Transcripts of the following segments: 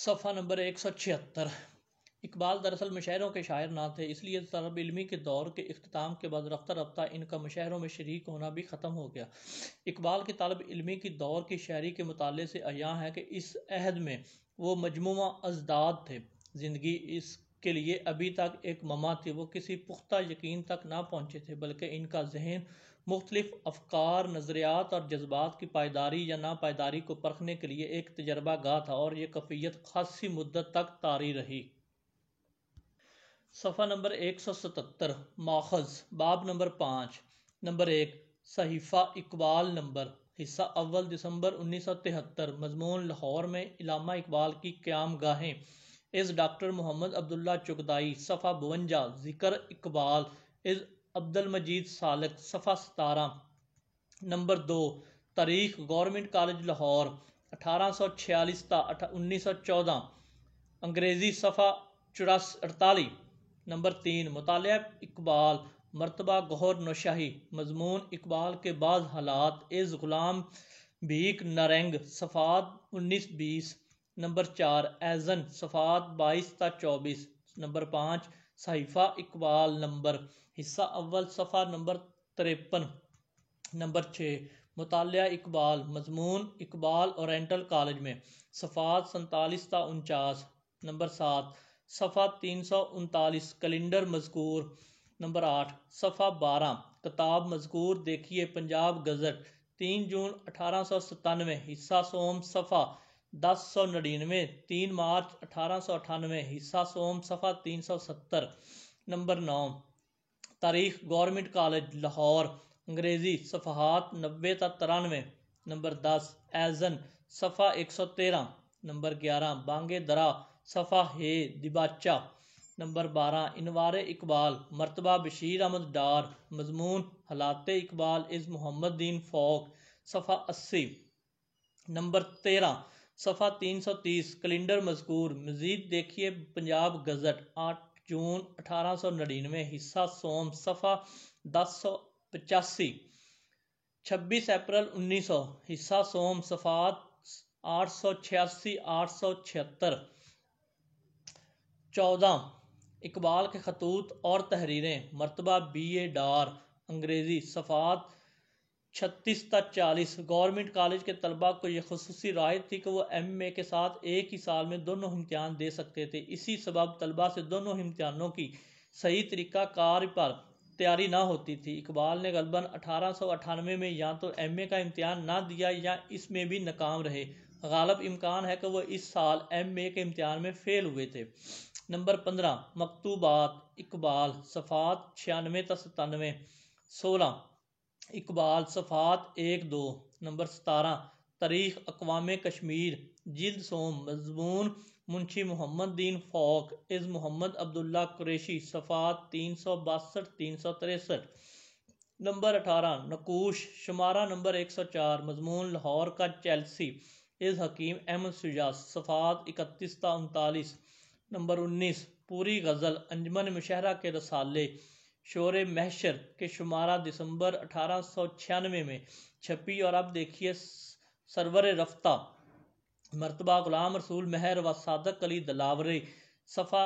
صفحہ نمبر 176۔ اقبال دراصل مشاعروں کے شاعر نہ تھے، اس لیے طلب علمی کے دور کے اختتام کے بعد رفتہ رفتہ ان کا مشاعروں میں شریک ہونا بھی ختم ہو گیا۔ اقبال کی طلب علمی کی دور کی شاعری کے مطالعے سے عیاں ہے کہ اس عہد میں وہ مجموعہ ازداد تھے۔ زندگی اس کے لیے ابھی تک ایک مما تھی، وہ کسی پختہ یقین تک نہ پہنچے تھے، بلکہ ان کا ذہن مختلف افکار، نظریات اور جذبات کی پائیداری یا ناپائیداری کو پرکھنے کے لیے ایک تجربہ گاہ تھا، اور یہ کیفیت خاصی مدت تک طاری رہی۔ صفحہ نمبر 177۔ ماخذ: باب نمبر 5۔ نمبر 1۔ صحیفہ اقبال نمبر، حصہ اول، دسمبر 1973۔ مضمون: لاہور میں علامہ اقبال کی قیام گاہیں، از ڈاکٹر محمد عبداللہ چغتائی، صفحہ 52۔ ذکر اقبال، از عبدالمجید سالک، صفحہ 17۔ نمبر 2۔ تاریخ: گورنمنٹ کالج لاہور، 1846 تا 1914، انگریزی، صفحہ 48۔ نمبر 3۔ مطالعہ اقبال، مرتبہ گوہر نوشاہی، مضمون: اقبال کے بعض حالات، از غلام بھیک نارنگ، صفحات 19-20۔ نمبر 4۔ ایزن، صفحات 22 تا 24۔ نمبر 5۔ صحیفہ اقبال نمبر، حصہ اول، صفحہ نمبر 53۔ نمبر 6۔ مطالعہ اقبال، مضمون: اقبال اورینٹل کالج میں، صفحات 47 تا 49۔ نمبر 7۔ صفحہ 339۔ کیلنڈر مذکور۔ نمبر 8۔ صفحہ 12۔ کتاب مذکور دیکھیے پنجاب گزٹ، 3 جون 1897، حصہ سوم، صفحہ 1099۔ 3 مارچ 1898، حصہ سوم، صفحہ 370۔ نمبر 9۔ تاریخ: گورنمنٹ کالج لاہور، انگریزی، صفحات 90 تا 93۔ نمبر 10۔ ایزن، صفحہ 113۔ نمبر 11۔ بانگے درا، صفحہ ہے دیباچہ۔ نمبر 12۔ انوار اقبال، مرتبہ بشیر احمد ڈار، مضمون: حالات اقبال، از محمد دین فوق، صفحہ 80۔ نمبر 13۔ صفحہ 330۔ کیلنڈر مذکور، مزید دیکھیے پنجاب گزٹ، 8 جون 1899، حصہ سوم، صفحہ 1085۔ 26 اپریل 1900، حصہ سوم، صفحات 886-876۔ 14۔ اقبال کے خطوط اور تحریریں، مرتبہ بی اے ڈار، انگریزی، صفحات 36 تا 40۔ گورنمنٹ کالج کے طلباء کو یہ خصوصی رعایت تھی کہ وہ ایم اے کے ساتھ ایک ہی سال میں دونوں امتحان دے سکتے تھے، اسی سبب طلباء سے دونوں امتحانوں کی صحیح طریقہ کار پر تیاری نہ ہوتی تھی۔ اقبال نے غالباً 1898 میں یا تو ایم اے کا امتحان نہ دیا یا اس میں بھی ناکام رہے، غالب امکان ہے کہ وہ اس سال ایم اے کے امتحان میں فیل ہوئے تھے۔ نمبر 15۔ مکتوبات اقبال، صفحات 96 تا 97۔ 16۔ اقبال، صفحات 1-2۔ نمبر 17۔ تاریخ اقوام کشمیر، جلد سوم، مضمون: منشی محمد دین فوق، از محمد عبداللہ قریشی، صفحات 362-363۔ نمبر 18۔ نقوش، شمارہ نمبر 104، مضمون: لاہور کا چیلسی، از حکیم احمد شجاع، صفحات 31 تا 39۔ نمبر 19۔ پوری غزل، انجمن مشاعرہ کے رسالے، شور محشر کے شمارہ دسمبر 1896 میں چھپی، اور اب دیکھیے سرور رفتہ، مرتبہ غلام رسول مہر و صادق علی دلاوری، صفحہ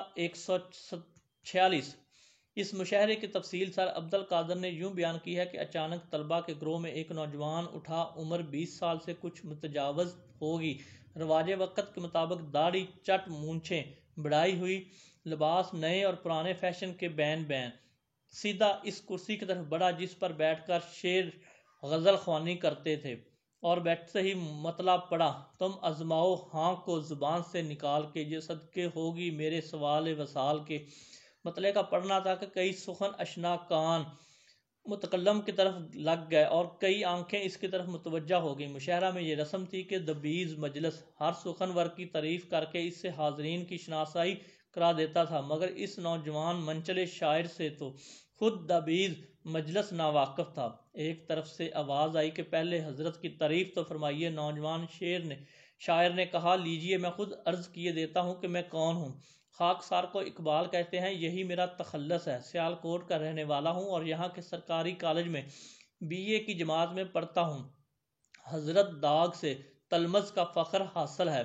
146۔ اس مشاعرے کی تفصیل سر عبدالقادر نے یوں بیان کی ہے کہ اچانک طلباء کے گروہ میں ایک نوجوان اٹھا، عمر 20 سال سے کچھ متجاوز ہوگی، رواج وقت کے مطابق داڑھی، چٹ مونچھیں بڑھائی ہوئی، لباس نئے اور پرانے فیشن کے بین بین، سیدھا اس کرسی کی طرف بڑھا جس پر بیٹھ کر شعر غزل خوانی کرتے تھے، اور بیٹھتے ہی مطلع پڑا: تم آزماؤ ہاں کو زبان سے نکال کے، یہ صدقے ہوگی میرے سوال وصال کے۔ مطلع کا پڑھنا تھا کہ کئی سخن اشنا کان متکلم کی طرف لگ گئے اور کئی آنکھیں اس کی طرف متوجہ ہو گئیں۔ مشاعرہ میں یہ رسم تھی کہ دبیز مجلس ہر سخنور کی تعریف کر کے اس سے حاضرین کی شناسائی کرا دیتا تھا، مگر اس نوجوان منچلے شاعر سے تو خود دبیز مجلس ناواقف تھا۔ ایک طرف سے آواز آئی کہ پہلے حضرت کی تعریف تو فرمائیے۔ نوجوان شاعر نے کہا: لیجیے، میں خود عرض کیے دیتا ہوں کہ میں کون ہوں۔ خاکسار کو اقبال کہتے ہیں، یہی میرا تخلص ہے۔ سیالکوٹ کا رہنے والا ہوں اور یہاں کے سرکاری کالج میں بی اے کی جماعت میں پڑھتا ہوں۔ حضرت داغ سے تلمذ کا فخر حاصل ہے۔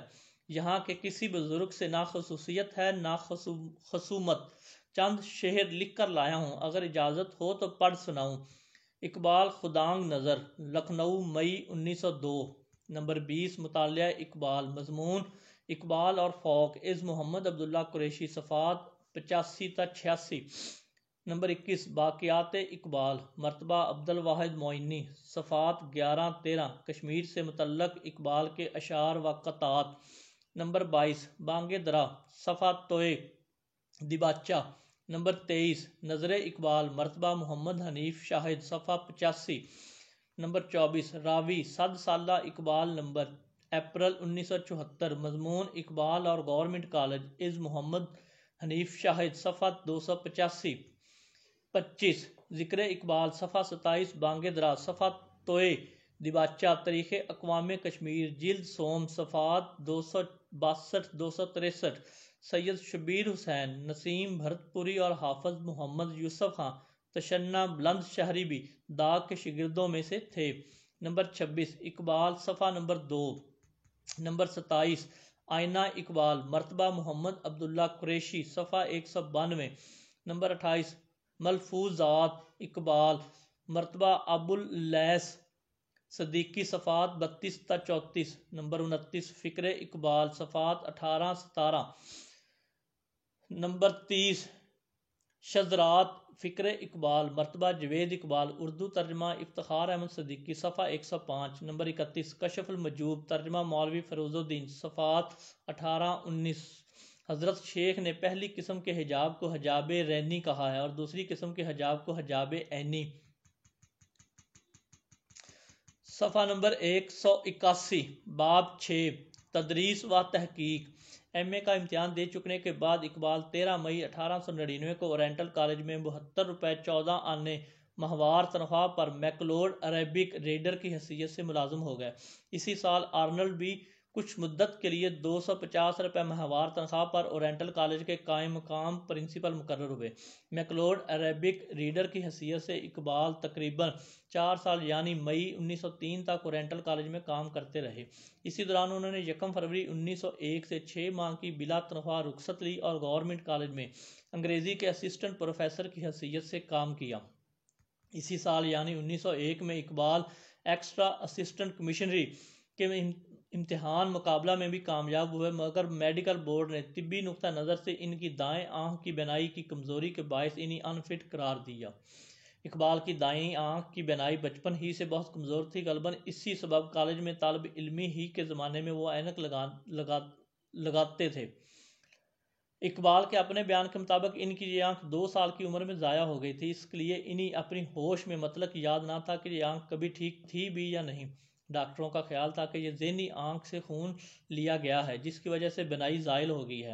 یہاں کے کسی بزرگ سے نہ خصوصیت ہے نہ خصومت، چند شعر لکھ کر لایا ہوں، اگر اجازت ہو تو پڑھ سناؤں۔ اقبال خدانگ نظر، لکھنؤ، مئی 1902۔ نمبر 20 مطالعہ اقبال، مضمون اقبال اور فوق، از محمد عبداللہ قریشی، صفحات 85 تا 86۔ نمبر 21 باقیات اقبال، مرتبہ عبد الواحد معینی، صفحات 11-13، کشمیر سے متعلق اقبال کے اشعار و قطعات۔ نمبر 22 بانگ درا، صفحہ توئے دیباچہ۔ نمبر 23 نظر اقبال، مرتبہ محمد حنیف شاہد، صفحہ 85۔ نمبر 24 راوی، 100 سالہ اقبال، نمبر اپریل 1974، مضمون اقبال اور گورنمنٹ کالج، از محمد حنیف شاہد، صفحہ 285۔ 25 ذکر اقبال، صفحہ 27، بانگ درا، صفحہ توئے دیباچہ، تاریخ اقوام کشمیر، جلد سوم، صفحات 262-263۔ سید شبیر حسین، نسیم بھرت پوری اور حافظ محمد یوسف خان تشنہ بلند شہری بھی داغ کے شاگردوں میں سے تھے۔ نمبر 26 اقبال، صفحہ نمبر 2۔ نمبر 27 آئینہ اقبال، مرتبہ محمد عبداللہ قریشی، صفحہ 192۔ نمبر 28 ملفوظات اقبال، مرتبہ ابو اللیث صدیقی، صفحات 32 تا 34۔ نمبر 29 فکر اقبال، صفحات 18-17۔ نمبر 30 شذرات فکر اقبال، مرتبہ جوید اقبال، اردو ترجمہ افتخار احمد صدیقی، صفحہ 105۔ نمبر 31 کشف المجوب، ترجمہ مولوی فیروز الدین، صفحات 18-19۔ حضرت شیخ نے پہلی قسم کے حجاب کو حجاب رینی کہا ہے اور دوسری قسم کے حجاب کو حجاب عینی۔ صفحہ نمبر 181 باب 6 تدریس و تحقیق۔ ایم اے کا امتحان دے چکنے کے بعد اقبال 13 مئی 1899 کو اورینٹل کالج میں 72 روپے 14 آنے ماہوار تنخواہ پر میکلوڈ عربک ریڈر کی حیثیت سے ملازم ہو گئے۔ اسی سال آرنلڈ بھی کچھ مدت کے لیے 250 روپے ماہوار تنخواہ پر اورینٹل کالج کے قائم مقام پرنسپل مقرر ہوئے۔ میکلوڈ عربک ریڈر کی حیثیت سے اقبال تقریباً 4 سال یعنی مئی 1903 تک اورینٹل کالج میں کام کرتے رہے۔ اسی دوران انہوں نے 1 فروری 1901 سے 6 ماہ کی بلا تنخواہ رخصت لی اور گورنمنٹ کالج میں انگریزی کے اسسٹنٹ پروفیسر کی حیثیت سے کام کیا۔ اسی سال یعنی 1901 میں اقبال ایکسٹرا اسسٹنٹ کمشنری کے امتحان مقابلہ میں بھی کامیاب ہوئے، مگر میڈیکل بورڈ نے طبی نقطہ نظر سے ان کی دائیں آنکھ کی بینائی کی کمزوری کے باعث انہیں انفٹ قرار دیا۔ اقبال کی دائیں آنکھ کی بینائی بچپن ہی سے بہت کمزور تھی، غالباً اسی سبب کالج میں طالب علمی ہی کے زمانے میں وہ اینک لگاتے تھے۔ اقبال کے اپنے بیان کے مطابق ان کی یہ آنکھ 2 سال کی عمر میں ضائع ہو گئی تھی، اس لیے انہیں اپنی ہوش میں مطلق یاد نہ تھا کہ یہ آنکھ کبھی ٹھیک تھی بھی یا نہیں۔ ڈاکٹروں کا خیال تھا کہ یہ ذہنی آنکھ سے خون لیا گیا ہے جس کی وجہ سے بینائی زائل ہو گئی ہے۔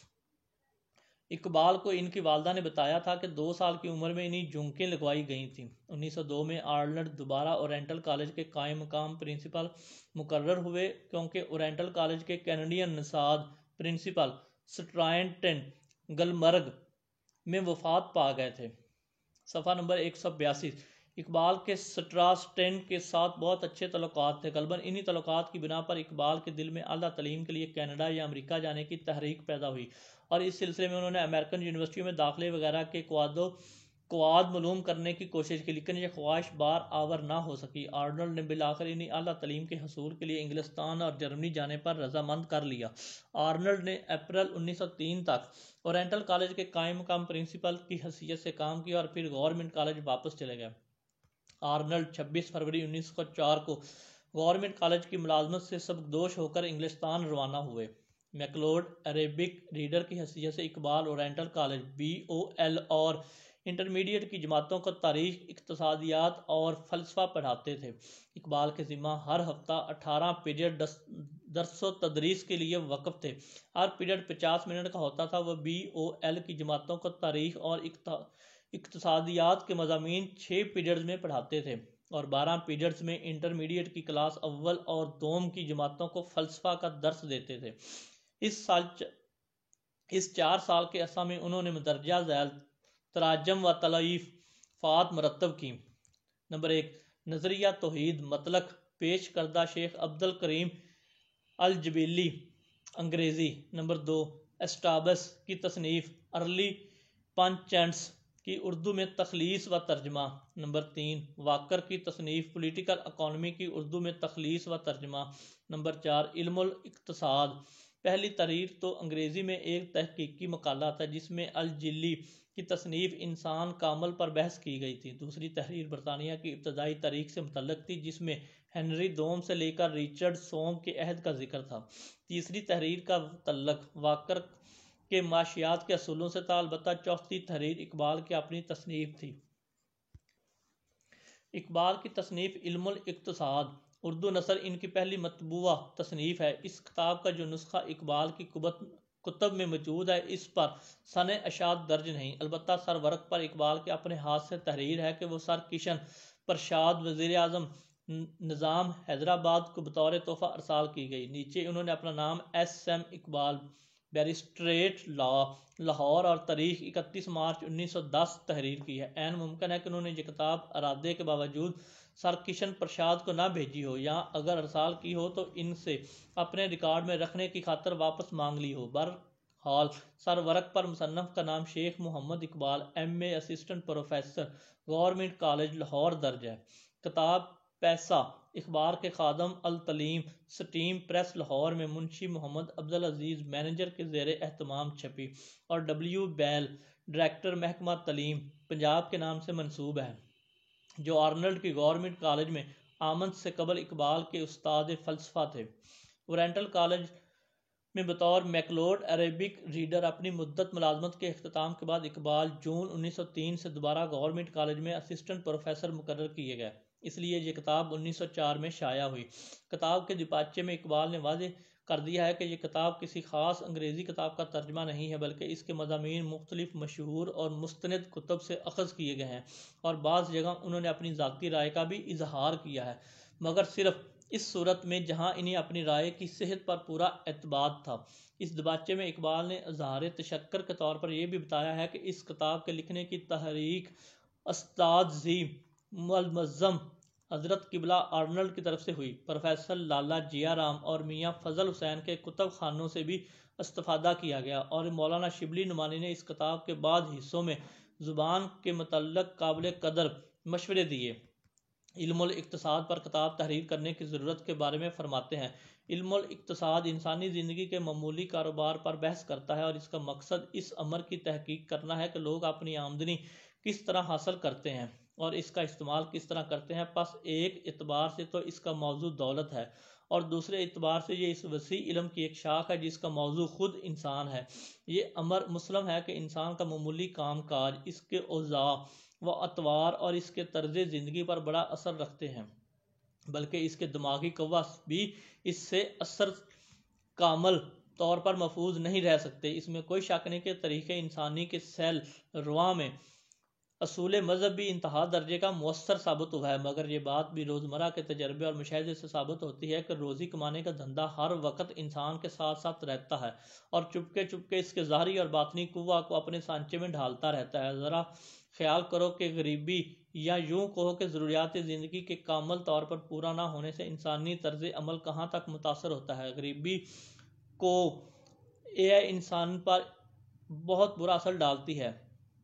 اقبال کو ان کی والدہ نے بتایا تھا کہ 2 سال کی عمر میں انہیں جھمکیں لگوائی گئی تھیں۔ 1902 میں آرنلڈ دوبارہ اورینٹل کالج کے قائم مقام پرنسپل مقرر ہوئے کیونکہ اورینٹل کالج کے کینیڈین نژاد پرنسپل سٹرانٹن گلمرگ میں وفات پا گئے تھے۔ صفحہ نمبر 182 اقبال کے سٹراسٹن کے ساتھ بہت اچھے تعلقات تھے، غالباً انہی تعلقات کی بنا پر اقبال کے دل میں اعلیٰ تعلیم کے لیے کینیڈا یا امریکہ جانے کی تحریک پیدا ہوئی اور اس سلسلے میں انہوں نے امریکن یونیورسٹیوں میں داخلے وغیرہ کے کواد معلوم کرنے کی کوشش کی، لیکن یہ خواہش بار آور نہ ہو سکی۔ آرنلڈ نے بالآخر انہیں اعلیٰ تعلیم کے حصول کے لیے انگلستان اور جرمنی جانے پر رضامند کر لیا۔ آرنلڈ نے اپریل 1903 تک اورینٹل کالج کے قائم مقام پرنسپل کی حیثیت سے کام کیا اور پھر گورنمنٹ کالج واپس چلے گئے۔ آرنلڈ 26 فروری 1904 کو گورنمنٹ کالج کی ملازمت سے سبکدوش ہو کر انگلستان روانہ ہوئے۔ میکلوڈ عربک ریڈر کی حیثیت سے اقبال اورینٹل کالج BOL اور انٹرمیڈیٹ کی جماعتوں کو تاریخ، اقتصادیات اور فلسفہ پڑھاتے تھے۔ اقبال کے ذمہ ہر ہفتہ 18 پیریڈ درس و تدریس کے لیے وقف تھے۔ ہر پیریڈ 50 منٹ کا ہوتا تھا۔ وہ BOL کی جماعتوں کو تاریخ اور اقتصادیات کے مضامین 6 پیریڈز میں پڑھاتے تھے اور 12 پیریڈز میں انٹرمیڈیٹ کی کلاس اول اور دوم کی جماعتوں کو فلسفہ کا درس دیتے تھے۔ اس 4 سال کے عرصہ میں انہوں نے مندرجہ ذیل تراجم و تالیفات مرتب کی۔ نمبر 1 نظریہ توحید مطلق، پیش کردہ شیخ عبد الکریم الجبیلی، انگریزی۔ نمبر 2، اسٹابس کی تصنیف ارلی پنچنٹس کی اردو میں تخلیص و ترجمہ۔ نمبر 3، واکر کی تصنیف پولیٹیکل اکانومی کی اردو میں تخلیص و ترجمہ۔ نمبر 4، علم الاقتصاد۔ پہلی تحریر تو انگریزی میں ایک تحقیقی مقالہ تھا جس میں الجلی کی تصنیف انسان کامل پر بحث کی گئی تھی۔ دوسری تحریر برطانیہ کی ابتدائی تاریخ سے متعلق تھی جس میں ہنری دوم سے لے کر رچرڈ سوم کے عہد کا ذکر تھا۔ تیسری تحریر کا تعلق واکر کے معاشیات کے اصولوں سے تھا۔ البتہ چوتھی تحریر اقبال کی اپنی تصنیف تھی۔ اقبال کی تصنیف علم الاقتصاد اردو نثر ان کی پہلی مطبوعہ تصنیف ہے۔ اس کتاب کا جو نسخہ اقبال کی کتب میں موجود ہے اس پر سن اشاعت درج نہیں، البتہ سر ورق پر اقبال کے اپنے ہاتھ سے تحریر ہے کہ وہ سر کشن پرساد وزیر اعظم نظام حیدرآباد کو بطور تحفہ ارسال کی گئی۔ نیچے انہوں نے اپنا نام S M Iqbal, barrister at law, Lahore اور تاریخ 31 مارچ 1910 تحریر کی ہے۔ عین ممکن ہے کہ انہوں نے یہ کتاب ارادے کے باوجود سر کشن پرساد کو نہ بھیجی ہو یا اگر ارسال کی ہو تو ان سے اپنے ریکارڈ میں رکھنے کی خاطر واپس مانگ لی ہو۔ بہرحال سر ورق پر مصنف کا نام Sheikh Muhammad Iqbal M A assistant professor government college Lahore درج ہے۔ کتاب پیسہ اخبار کے خادم التعلیم سٹیم پریس لاہور میں منشی محمد عبدالعزیز مینیجر کے زیر اہتمام چھپی اور ڈبلیو بیل ڈائریکٹر محکمہ تعلیم پنجاب کے نام سے منسوب ہے، جو آرنلڈ کی گورنمنٹ کالج میں آمد سے قبل اقبال کے استاد فلسفہ تھے۔ اورینٹل کالج میں بطور میکلوڈ عربک ریڈر اپنی مدت ملازمت کے اختتام کے بعد اقبال جون 1903 سے دوبارہ گورنمنٹ کالج میں اسسٹنٹ پروفیسر مقرر کیے گئے، اس لیے یہ کتاب 1904 میں شائع ہوئی۔ کتاب کے دیباچے میں اقبال نے واضح کر دیا ہے کہ یہ کتاب کسی خاص انگریزی کتاب کا ترجمہ نہیں ہے بلکہ اس کے مضامین مختلف مشہور اور مستند کتب سے اخذ کیے گئے ہیں، اور بعض جگہ انہوں نے اپنی ذاتی رائے کا بھی اظہار کیا ہے، مگر صرف اس صورت میں جہاں انہیں اپنی رائے کی صحت پر پورا اعتماد تھا۔ اس دیباچے میں اقبال نے اظہار تشکر کے طور پر یہ بھی بتایا ہے کہ اس کتاب کے لکھنے کی تحریک استاد زی المعظم حضرت قبلہ آرنلڈ کی طرف سے ہوئی۔ پروفیسر لالہ جیا رام اور میاں فضل حسین کے کتب خانوں سے بھی استفادہ کیا گیا، اور مولانا شبلی نعمانی نے اس کتاب کے بعد حصوں میں زبان کے متعلق قابل قدر مشورے دیے۔ علم الاقتصاد پر کتاب تحریر کرنے کی ضرورت کے بارے میں فرماتے ہیں۔ علم الاقتصاد انسانی زندگی کے معمولی کاروبار پر بحث کرتا ہے اور اس کا مقصد اس امر کی تحقیق کرنا ہے کہ لوگ اپنی آمدنی کس طرح حاصل کرتے ہیں اور اس کا استعمال کس طرح کرتے ہیں۔ پس ایک اعتبار سے تو اس کا موضوع دولت ہے اور دوسرے اعتبار سے یہ اس وسیع علم کی ایک شاخ ہے جس کا موضوع خود انسان ہے۔ یہ امر مسلم ہے کہ انسان کا معمولی کام کاج اس کے اوضاع و اطوار اور اس کے طرز زندگی پر بڑا اثر رکھتے ہیں، بلکہ اس کے دماغی قوہ بھی اس سے اثر کامل طور پر محفوظ نہیں رہ سکتے۔ اس میں کوئی شک نہیں کہ طریقے انسانی کے سیل رواں میں اصول مذہب بھی انتہا درجے کا مؤثر ثابت ہوا ہے، مگر یہ بات بھی روزمرہ کے تجربے اور مشاہدے سے ثابت ہوتی ہے کہ روزی کمانے کا دھندا ہر وقت انسان کے ساتھ ساتھ رہتا ہے اور چپکے چپکے اس کے ظاہری اور باطنی قوہ کو اپنے سانچے میں ڈھالتا رہتا ہے۔ ذرا خیال کرو کہ غریبی یا یوں کہو کہ ضروریات زندگی کے کامل طور پر پورا نہ ہونے سے انسانی طرز عمل کہاں تک متاثر ہوتا ہے۔ غریبی کو یہ انسان پر بہت برا اثر ڈالتی ہے،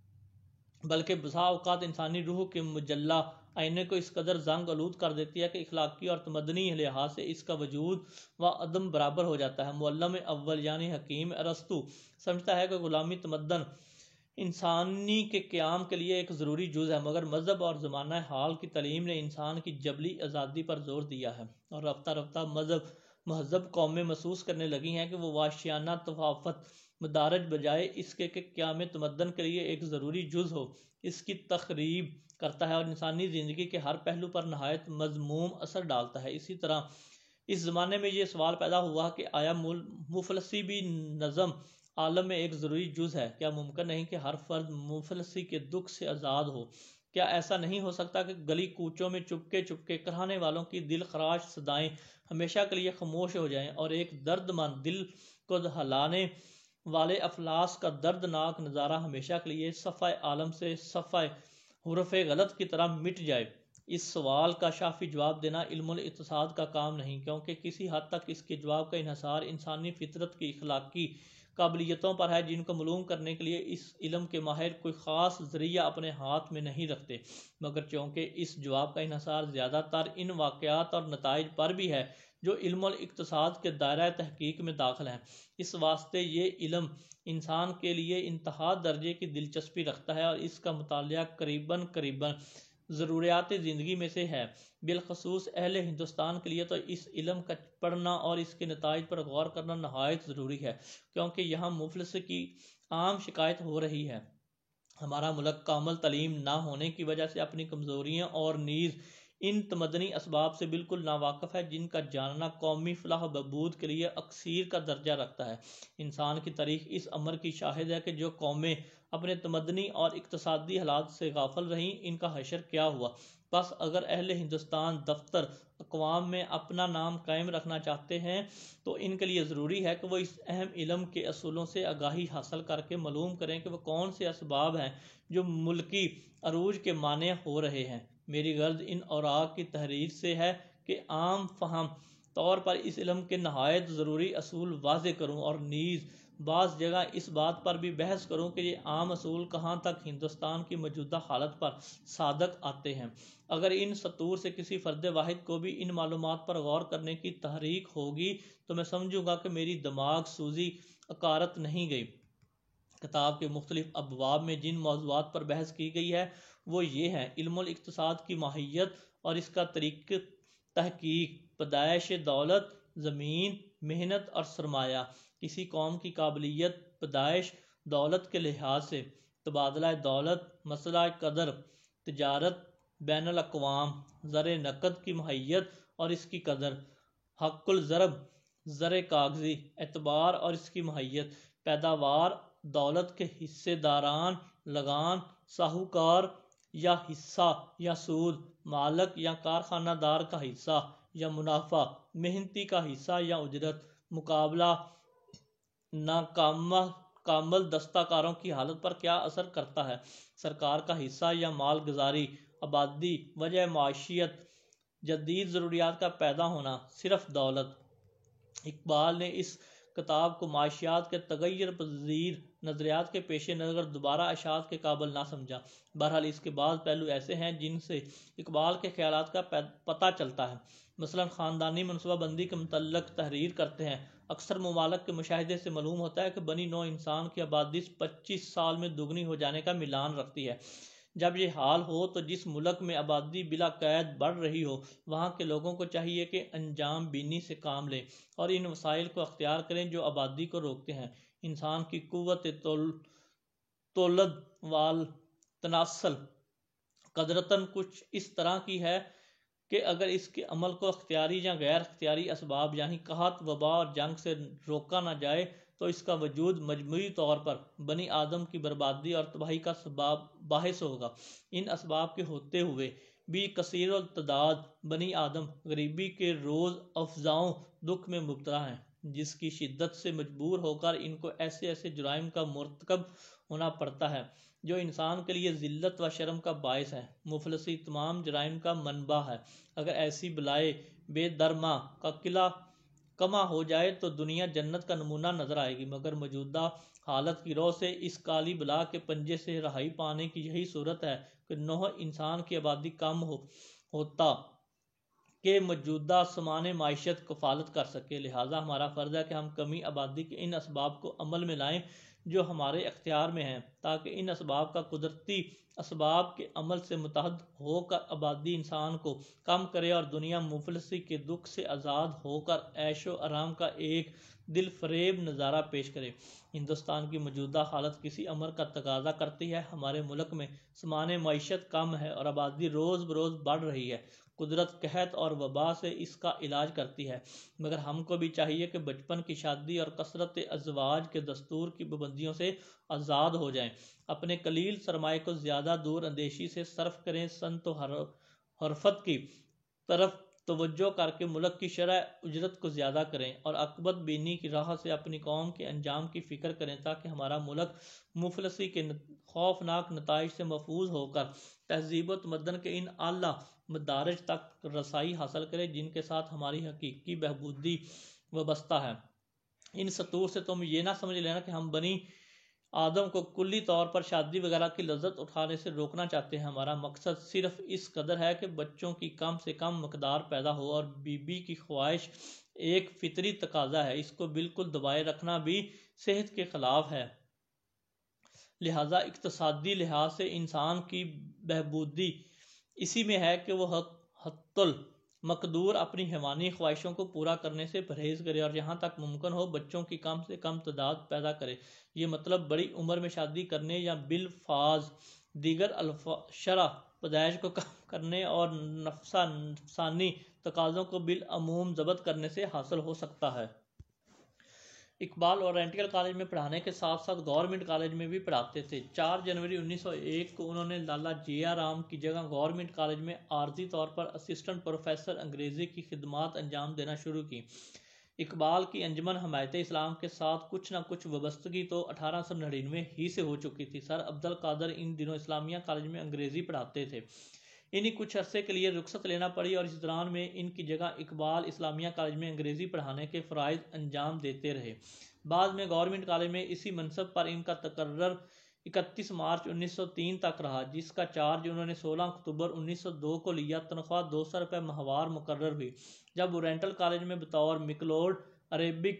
بلکہ بسا اوقات انسانی روح کے مجلہ آئینے کو اس قدر زنگ آلود کر دیتی ہے کہ اخلاقی اور تمدنی لحاظ سے اس کا وجود و عدم برابر ہو جاتا ہے۔ معلم اول یعنی حکیم ارسطو سمجھتا ہے کہ غلامی تمدن انسانی کے قیام کے لیے ایک ضروری جز ہے، مگر مذہب اور زمانہ حال کی تعلیم نے انسان کی جبلی آزادی پر زور دیا ہے اور رفتہ رفتہ مہذب قومیں محسوس کرنے لگی ہیں کہ وہ وحشیانہ طفافت مدارج بجائے اس کے کہ قیام تمدن کے لیے ایک ضروری جز ہو، اس کی تخریب کرتا ہے اور انسانی زندگی کے ہر پہلو پر نہایت مذموم اثر ڈالتا ہے۔ اسی طرح اس زمانے میں یہ سوال پیدا ہوا کہ آیا مفلسی بھی نظم عالم میں ایک ضروری جز ہے؟ کیا ممکن نہیں کہ ہر فرد مفلسی کے دکھ سے آزاد ہو؟ کیا ایسا نہیں ہو سکتا کہ گلی کوچوں میں چپکے چپکے کرانے والوں کی دل خراش صدائیں ہمیشہ کے لیے خاموش ہو جائیں اور ایک درد مند دل کو دہلانے والے افلاس کا دردناک نظارہ ہمیشہ کے لیے صفحہ عالم سے صفحہ حروف غلط کی طرح مٹ جائے؟ اس سوال کا شافی جواب دینا علم الاقتصاد کا کام نہیں، کیونکہ کسی حد تک اس کے جواب کا انحصار انسانی فطرت کی اخلاقی قابلیتوں پر ہے، جن کو معلوم کرنے کے لیے اس علم کے ماہر کوئی خاص ذریعہ اپنے ہاتھ میں نہیں رکھتے، مگر چونکہ اس جواب کا انحصار زیادہ تر ان واقعات اور نتائج پر بھی ہے جو علم الاقتصاد کے دائرہ تحقیق میں داخل ہیں، اس واسطے یہ علم انسان کے لیے انتہا درجے کی دلچسپی رکھتا ہے اور اس کا مطالعہ قریباً ضروریات زندگی میں سے ہے۔ بالخصوص اہل ہندوستان کے لیے تو اس علم کا پڑھنا اور اس کے نتائج پر غور کرنا نہایت ضروری ہے، کیونکہ یہاں مفلسی کی عام شکایت ہو رہی ہے۔ ہمارا ملک کامل تعلیم نہ ہونے کی وجہ سے اپنی کمزوریاں اور نیز ان تمدنی اسباب سے بالکل ناواقف ہے جن کا جاننا قومی فلاح و بہبود کے لیے اکسیر کا درجہ رکھتا ہے۔ انسان کی تاریخ اس امر کی شاہد ہے کہ جو قومیں اپنے تمدنی اور اقتصادی حالات سے غافل رہیں، ان کا حشر کیا ہوا۔ بس اگر اہل ہندوستان دفتر اقوام میں اپنا نام قائم رکھنا چاہتے ہیں تو ان کے لیے ضروری ہے کہ وہ اس اہم علم کے اصولوں سے آگاہی حاصل کر کے معلوم کریں کہ وہ کون سے اسباب ہیں جو ملکی عروج کے مانع ہو رہے ہیں۔ میری غرض ان اوراق کی تحریر سے ہے کہ عام فہم طور پر اس علم کے نہایت ضروری اصول واضح کروں اور نیز بعض جگہ اس بات پر بھی بحث کروں کہ یہ عام اصول کہاں تک ہندوستان کی موجودہ حالت پر صادق آتے ہیں۔ اگر ان سطور سے کسی فرد واحد کو بھی ان معلومات پر غور کرنے کی تحریک ہوگی تو میں سمجھوں گا کہ میری دماغ سوزی اکارت نہیں گئی۔ کتاب کے مختلف ابواب میں جن موضوعات پر بحث کی گئی ہے وہ یہ ہیں: علم الاقتصاد کی ماہیت اور اس کا طریقہ تحقیق، پیدائش دولت، زمین، محنت اور سرمایہ، کسی قوم کی قابلیت پیدائش دولت کے لحاظ سے، تبادلہ دولت، مسئلہ قدر، تجارت بین الاقوام، زر نقد کی ماہیت اور اس کی قدر، حق الضرب، زر کاغذی، اعتبار اور اس کی ماہیت، پیداوار، دولت کے حصے داران، لگان، ساہوکار یا حصہ یا سود، مالک یا کارخانہ دار کا حصہ یا منافع، محنتی کا حصہ یا اجرت، مقابلہ، ناکامل دستہ کاروں کی حالت پر کیا اثر کرتا ہے، سرکار کا حصہ یا مال گزاری، آبادی، وجہ معیشت، جدید ضروریات کا پیدا ہونا، صرف دولت۔ اقبال نے اس کتاب کو معاشیات کے تغیر پذیر نظریات کے پیش نظر دوبارہ اشاعت کے قابل نہ سمجھا۔ بہرحال اس کے بعض پہلو ایسے ہیں جن سے اقبال کے خیالات کا پتہ چلتا ہے۔ مثلاً خاندانی منصوبہ بندی کے متعلق تحریر کرتے ہیں: اکثر ممالک کے مشاہدے سے معلوم ہوتا ہے کہ بنی نوع انسان کی آبادی 25 سال میں دگنی ہو جانے کا ملان رکھتی ہے۔ جب یہ حال ہو تو جس ملک میں آبادی بلا قید بڑھ رہی ہو، وہاں کے لوگوں کو چاہیے کہ انجام بینی سے کام لیں اور ان وسائل کو اختیار کریں جو آبادی کو روکتے ہیں۔ انسان کی قوت تولد والتناسل قدرتاً کچھ اس طرح کی ہے کہ اگر اس کے عمل کو اختیاری یا غیر اختیاری اسباب یعنی قحط، وبا اور جنگ سے روکا نہ جائے تو اس کا وجود مجموعی طور پر بنی آدم کی بربادی اور تباہی کا باعث ہوگا۔ ان اسباب کے ہوتے ہوئے بھی کثیر التعداد بنی آدم غریبی کے روز افزاؤں دکھ میں مبتلا ہیں، جس کی شدت سے مجبور ہو کر ان کو ایسے جرائم کا مرتکب ہونا پڑتا ہے جو انسان کے لیے ذلت و شرم کا باعث ہے۔ مفلسی تمام جرائم کا منبع ہے۔ اگر ایسی بلائے بے درما کا قلعہ کما ہو جائے تو دنیا جنت کا نمونہ نظر آئے گی، مگر موجودہ حالت کی رو سے اس کالی بلا کے پنجے سے رہائی پانے کی یہی صورت ہے کہ نوع انسان کی آبادی کم ہوتا کہ موجودہ سامان معیشت کفالت کر سکے۔ لہٰذا ہمارا فرض ہے کہ ہم کمی آبادی کے ان اسباب کو عمل میں لائیں جو ہمارے اختیار میں ہیں، تاکہ ان اسباب کا قدرتی اسباب کے عمل سے متحد ہو کر آبادی انسان کو کم کرے اور دنیا مفلسی کے دکھ سے آزاد ہو کر عیش و آرام کا ایک دل فریب نظارہ پیش کرے۔ ہندوستان کی موجودہ حالت کسی امر کا تقاضا کرتی ہے۔ ہمارے ملک میں سامان معیشت کم ہے اور آبادی روز بروز بڑھ رہی ہے۔ قدرت قحط اور وبا سے اس کا علاج کرتی ہے، مگر ہم کو بھی چاہیے کہ بچپن کی شادی اور کثرت ازواج کے دستور کی پابندیوں سے آزاد ہو جائیں، اپنے قلیل سرمایہ کو زیادہ دور اندیشی سے صرف کریں، صنعت و حرفت کی طرف توجہ کر کے ملک کی شرح اجرت کو زیادہ کریں اور عاقبت بینی کی راہ سے اپنی قوم کے انجام کی فکر کریں تاکہ ہمارا ملک مفلسی کے خوفناک نتائج سے محفوظ ہو کر تہذیب و تمدن کے ان اعلیٰ مدارج تک رسائی حاصل کرے جن کے ساتھ ہماری حقیقی بہبودی وابستہ ہے۔ ان سطور سے تم یہ نہ سمجھ لینا کہ ہم بنی آدم کو کلی طور پر شادی وغیرہ کی لذت اٹھانے سے روکنا چاہتے ہیں۔ ہمارا مقصد صرف اس قدر ہے کہ بچوں کی کم سے کم مقدار پیدا ہو، اور بیوی کی خواہش ایک فطری تقاضا ہے، اس کو بالکل دبائے رکھنا بھی صحت کے خلاف ہے۔ لہذا اقتصادی لحاظ سے انسان کی بہبودی اسی میں ہے کہ وہ حتی المقدور اپنی حیوانی خواہشوں کو پورا کرنے سے پرہیز کرے اور جہاں تک ممکن ہو بچوں کی کم سے کم تعداد پیدا کرے۔ یہ مطلب بڑی عمر میں شادی کرنے یا بالفاظ دیگر شرح پیدائش کو کم کرنے اور نفسانی تقاضوں کو بالعموم ضبط کرنے سے حاصل ہو سکتا ہے۔ اقبال اورینٹل کالج میں پڑھانے کے ساتھ ساتھ گورنمنٹ کالج میں بھی پڑھاتے تھے۔ 4 جنوری 1901 کو انہوں نے لالا جیا رام کی جگہ گورنمنٹ کالج میں عارضی طور پر اسسٹنٹ پروفیسر انگریزی کی خدمات انجام دینا شروع کی۔ اقبال کی انجمن حمایت اسلام کے ساتھ کچھ نہ کچھ وابستگی تو 1899 ہی سے ہو چکی تھی۔ سر عبدالقادر ان دنوں اسلامیہ کالج میں انگریزی پڑھاتے تھے۔ انہیں کچھ عرصے کے لیے رخصت لینا پڑی اور اس دوران میں ان کی جگہ اقبال اسلامیہ کالج میں انگریزی پڑھانے کے فرائض انجام دیتے رہے۔ بعد میں گورنمنٹ کالج میں اسی منصب پر ان کا تقرر 31 مارچ 1903 تک رہا، جس کا چارج انہوں نے 16 اکتوبر 1902 کو لیا۔ تنخواہ 200 روپے ماہوار مقرر ہوئی۔ جب اورینٹل کالج میں بطور میکلوڈ عربک